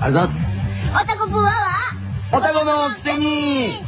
ありがとうございます。 おたこぷーはおたこのくせに。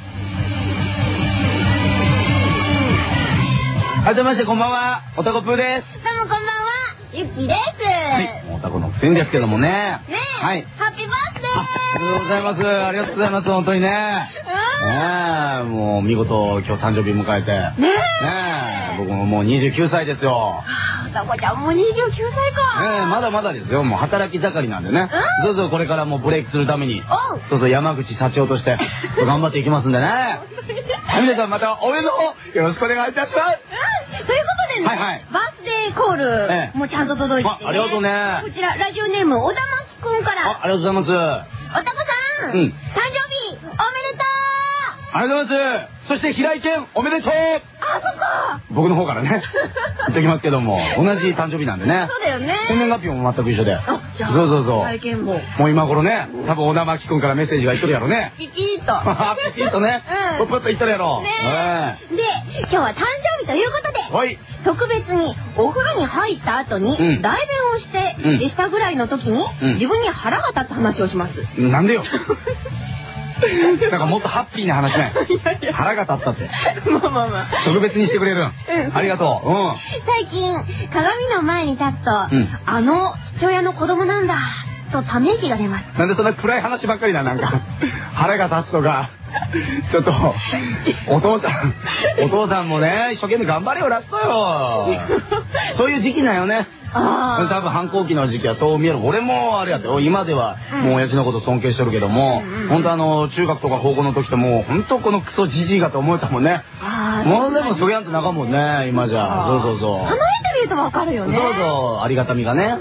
改めましてこんばんは、おたこぷーです。 どうもこんばんは、ゆきです。 はい、おたこのくせにですけどもね。 ねえ、 はい。 ハッピーバースデー。 ありがとうございます。ありがとうございます。本当にね。ねえ、もう見事今日誕生日迎えて。ねえ、僕ももう29歳ですよ。 おたこちゃんもう29歳か。 まだまだですよ。もう働き盛りなんでね。どうぞこれからもうブレイクするために、そうそう山口社長として頑張っていきますんでね。皆さんまた応援の方よろしくお願いいたします。 ということでね、バースデーコールもちゃんと届いててね。 ありがとうね。 こちらラジオネーム小田真希くんから。 ありがとうございます。 おたこさん、誕生日おめでとう。 ありがとうございます。そして平井堅おめでとう。 あ、そっか。 僕の方からね言っておきますけども、同じ誕生日なんでね。 そうだよね。 生年月日も全く一緒で。 じゃあそうそうそう。 平井堅ももう今頃ね、多分小田真希くんからメッセージがいっとるやろね。 ピキッとピキッとね、ポッポッといっとるやろ。 で、今日は誕生日ということで、特別にお風呂に入った後に代弁をしてしたぐらいの時に自分に腹が立つ話をします。 なんでよ。なんかもっとハッピーな話ね。腹が立ったって。 まあ特別にしてくれる。ありがとう。 最近鏡の前に立つと、あの父親の子供なんだとため息が出ます。 なんでそんな暗い話ばっかりだ。なんか腹が立つとか。ちょっとお父さんもね一生懸命頑張れよラストよ。そういう時期だよね。多分反抗期の時期はそう見える。俺もあれやって今ではもう親父のこと尊敬してるけども、本当中学とか高校の時ともう本当このクソじじいがと思えたもんね。もうでもそげゃんと仲もんね今じゃ。そう離れてみるとわかるよね。 そうありがたみがね。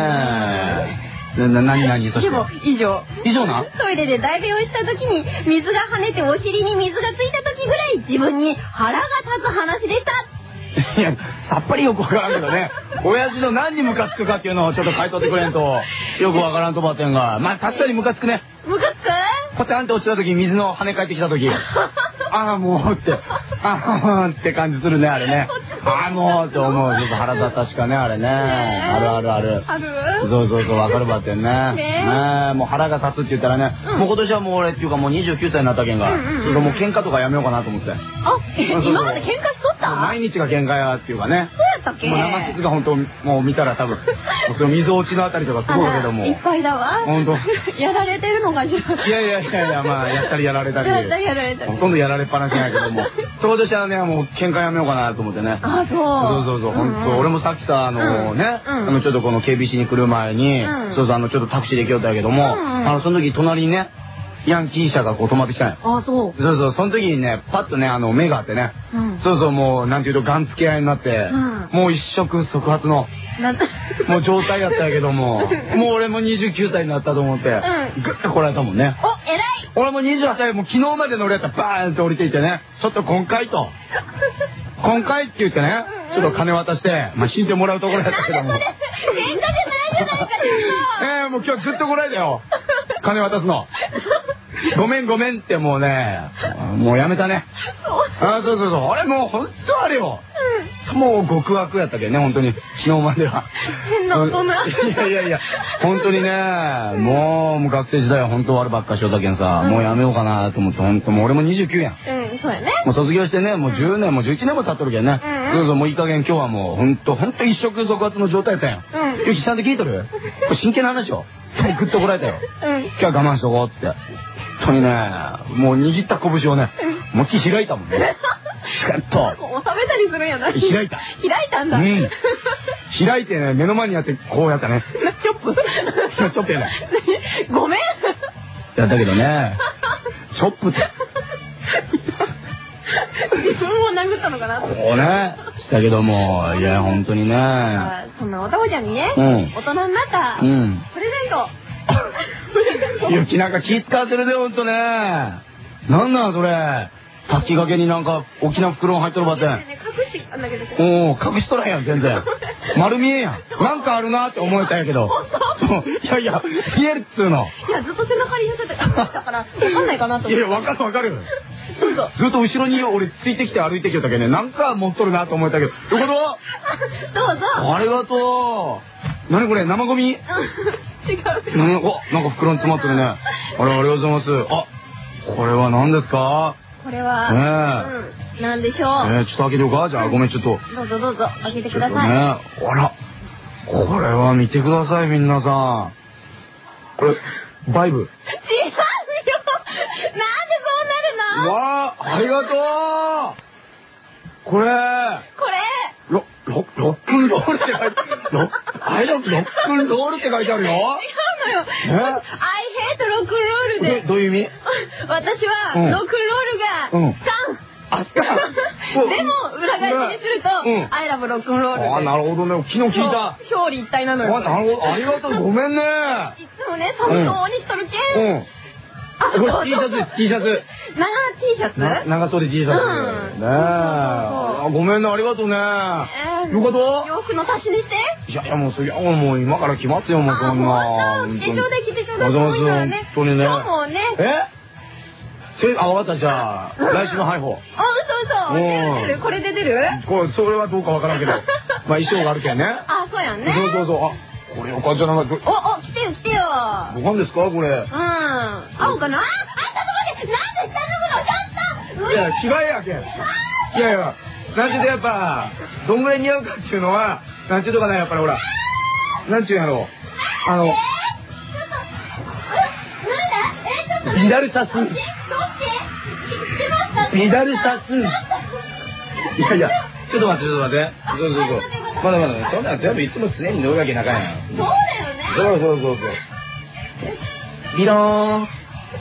何として。 でも以上な。 トイレで代弁をした時に水が跳ねてお尻に水がついた時ぐらい自分に腹が立つ話でした。 いやさっぱりよくわからんけどね。親父の何にムカつくかっていうのをちょっと書いとってくれんとよくわからんとばってんが。まあ確かにムカつくね。 ムカつく？ ポチャンって落ちた時水の跳ね返ってきた時ああもうってって感じするねあれね。ああもうって思う。ちょっと腹立ったしかねあれね。ある。そうわかるばってんね。もう腹が立つって言ったらね、もう今年はもう俺っていうかもう29歳になったけんが、それもう喧嘩とかやめようかなと思って。 今まで喧嘩しとった？ 毎日が喧嘩やっていうかね。 そうやったっけ？ もう生傷が本当もう見たら多分溝落ちのあたりとかすごいけども。 いっぱいだわ。本当。やられてるのかしら。 いやまあやったりやられたり。ほとんどやられっぱなしないけども。今年はねもう喧嘩やめようかなと思ってね。そう本当。俺もさっきさちょっとこの KBC に来る前にちょっとタクシーで来よったんやけども、その時隣にねヤンキー車がこう止まってきたんや。そうその時にねパッとね目があってね、もうなんていうとガンつけ合いになって、もう一触即発のもう状態やったんやけども、もう俺も29歳になったと思ってグッとこられたもんね。 お、偉い。 俺も28歳、もう昨日までの俺やったらバーンと降りていてね、ちょっと今回って言ってね、ちょっと金渡して引いてもらうところやったけども。 喧嘩じゃないじゃないかちょっと。 もう今日ずっとこられたよ。金渡すの。ごめんってもうね、もうやめたね。そうあれもう本当あれよ。もう極悪やったけどね本当に昨日までは。 変な大人。 いや本当にね、もう学生時代は本当悪ばっかしよったけんさ、もうやめようかなと思って。本当もう俺も29やん。 そうやね。 もう卒業してねもう10年も11年も経っとるけんね。もういい加減今日はもう本当一触即発の状態やったんや。よしちゃんと聞いとる？これ真剣な話よ。グッとこられたよ。今日は我慢しとこうって。本当にねもう握った拳をね思いっきり開いたもんね。ガッと収めたりするんやな。 開いたんだ。開いてね目の前にやってこうやったね。 チョップやない。 ごめん。 やったけどねチョップって自分を殴ったのかな。 こうねしたけども、いや本当にね。 そんなおたこちゃんにね大人になったプレゼント。 ゆきなんか気使わせるでほんとね。なんなんそれ。たすき掛けになんか大きな袋入っとるばってん。 隠してきたんだけど。 隠しとらんやん全然。丸見えやん。なんかあるなって思えたんやけど。いや見えるっつうの。 いやずっと背中に寄せてたからわかんないかなと思って。 いやわかる。ずっと後ろに俺ついてきて歩いてきよったけどね、なんか持っとるなと思ったけど。どういうこと？ どうぞ。 ありがとう。何これ生ゴミ？違う。 なんか袋に詰まってるね。ありがとうございます。あ、これは何ですか？ これは、なんでしょう。 ちょっと開けてようか。じゃあ、ごめん、ちょっと。 どうぞ、開けてください。 あら、これは見てください、皆さん。これ、バイブ。違うよ。 なんでそうなるの？ わあ、ありがとう。これ。ロックンロールって書いてある。ロックンロールって書いてあるよ。 違うのよ。I hate ロックンロールで。 どういう意味？ 私は、ロックンロールが、スカン。でも、裏返しにすると、I love ロックンロール。 あ、なるほどね。昨日聞いた。 表裏一体なのよ。 なるほど。ありがとう。ごめんね。 いつもね、寒そうにしとるけん。 これ T シャツです、T シャツ。 長 T シャツ？ 長袖 T シャツ。ねえ。ごめんね、ありがとうね。よかった？ 洋服の足しにして？ いや、もう今から来ますよ、もうそんな。 来てちょうだい。本当にね。 今日もね。 わかった、じゃあ、来週の配報。 嘘。これで出る？ それはどうかわからんけど。まあ、衣装があるけんね。 あ、そうやんね。 そう。これよかったじゃなかった。 来てよ。 何ですか、これ。 青かな？ちょっと待って。なんで下脱ぐの？ちょっと。 いや、着替えやけん。いや、なんちゅうとやっぱ、どんぐらい似合うかっていうのは、なんちゅうとかね、やっぱりほら、なんちゅうんやろう。ビダルサス。ビダルサス。いや、ちょっと待って。そう。まだね、そんなの全部いつも常に乗るわけなかんやん。 そうだよね。 そう。ビローン。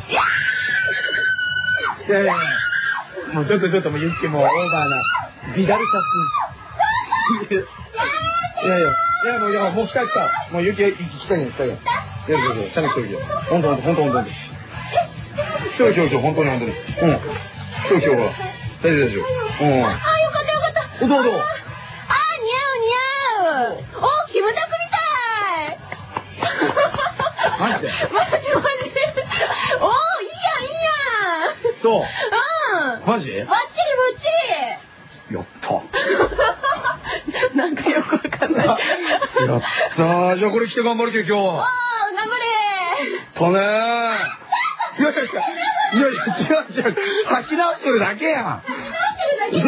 いや、もうちょっともうユッケもオーバーな。ビダルサス。いや、もう来た。もうユッケ来たよ。そう。ちゃんと来てるよ。ほんと。今日、本当に。今日は。大丈夫。 よかった。 どうぞ。 似合う。キムタクみたい。 マジで。 いいやん。 そう。マジ？ バッチリ。 やった。 なんかよくわかんない。 やったー。じゃあこれ着て頑張るけど今日。 頑張れ。 とねー。いや、違う。履き直してるだけやん。そう。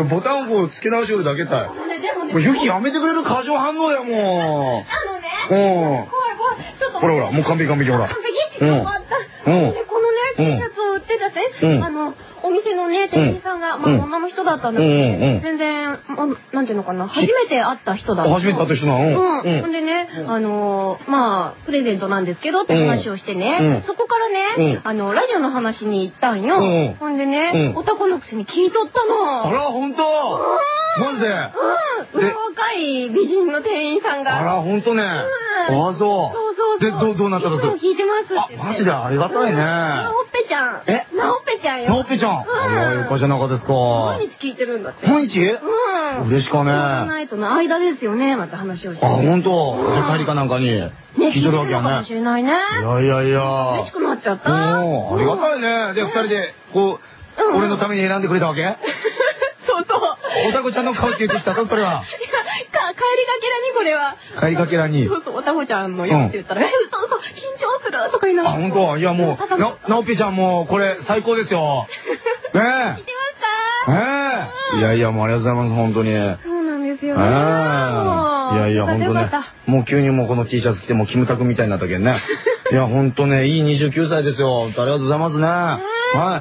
ボタンを付け直してるだけだよ。ユキやめてくれる？過剰反応だよ、もう。怖い。ほら、もう完璧、ほら。 完璧？よかった。このね、T シャツを売ってたお店のね、店員さんが、女の人だったんだけど、全然、なんていうのかな、初めて会った人だった。 初めて会った人なの？ ほんでね、プレゼントなんですけどって話をしてね、そこからね、ラジオの話に行ったんよ。ほんでね、おたこのくせに聞いとったの。 あら、ほんと？マジで？ 若い美人の店員さんが。 あら、ほんとね。あ、そう。で、どうなったの？ 聞いてますって。 マジでありがたいね。 なおっぺちゃんよ。 なおっぺちゃん。あら、よかじゃなかですか。 毎日聞いてるんだって。 毎日？嬉しかね。 ナイトの間ですよね、また話をして。 あ、ほんと？じゃあ帰りかなんかに聞いてるわけやね。 かもしれないね。いや。 嬉しくなっちゃった。 ありがたいね。で、二人で、俺のために選んでくれたわけ？ そう。 おたこちゃんの顔って言ってきたぞ、それは。 帰りがけらにこれは。 帰りがけらに。 そう、おたこちゃんのよって言ったら、そう、緊張するとか言いながら。 あ、ほんと？いや、もう、なおぴちゃんも、これ、最高ですよ。ねえ。 聞いてますか？いや、もうありがとうございます、本当に。 そうなんですよね。 いや、ほんとね。もう急にもうこの T シャツ着て、もうキムタクみたいになったけんね。いや、ほんとね、いい29歳ですよ。ありがとうございますね。はい。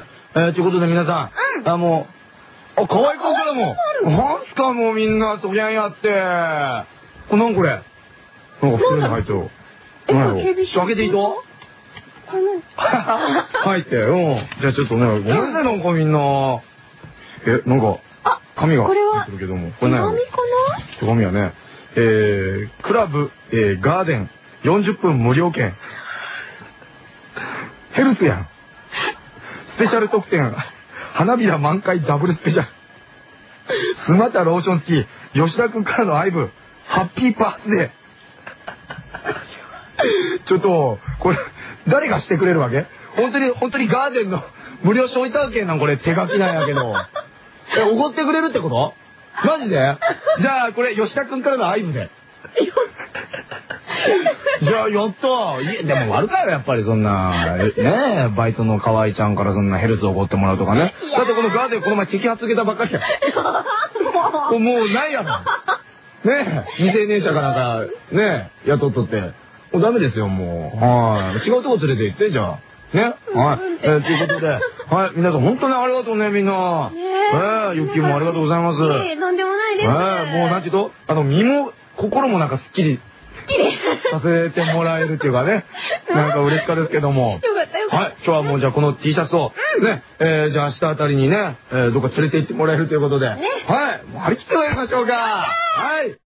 ということで皆さん、もう、可愛い顔からも。なんすか、もうみんな、そりゃんやって。なんこれ。なんか袋に入ってる。開けていいと？入って、じゃあちょっとね、ごめんね、なんかみんな。なんか、紙が出てるけども。これ何？ 手紙かな？ 手紙はね、クラブ、ガーデン、40分無料券。ヘルスやん。スペシャル特典、花びら満開ダブルスペシャル。スマタローション付き、吉田くんからの愛部、ハッピーバースデー。ちょっと、これ、誰がしてくれるわけ？本当にガーデンの無料招待券なんこれ手書きなんやけど。おごってくれるってこと？マジで？じゃあ、これ、吉田くんからの愛部で。 じゃあ、やった。でも悪かよ、やっぱりそんな、ねえ、バイトの河合ちゃんからそんなヘルスをおごってもらうとかね。だってこのガーデンこの前摘発げたばっかりや。もうないやろ。ねえ、未成年者かなんか、ねえ、雇っとって。もうダメですよ、もう。はい。違うとこ連れて行って、じゃあ。ね。はい。ということで、はい。皆さん本当にありがとうね、みんな。ゆっきーもありがとうございます。 なんでもないです。 もうなんていうと、身も心もなんかすっきりさせてもらえるっていうかね。なんか嬉しかですけども。 よかったよかった。 はい。今日はもうじゃあこの T シャツを、ね、じゃあ明日あたりにね、どっか連れて行ってもらえるということで。はい。もう張り切ってまいりましょうか。はい。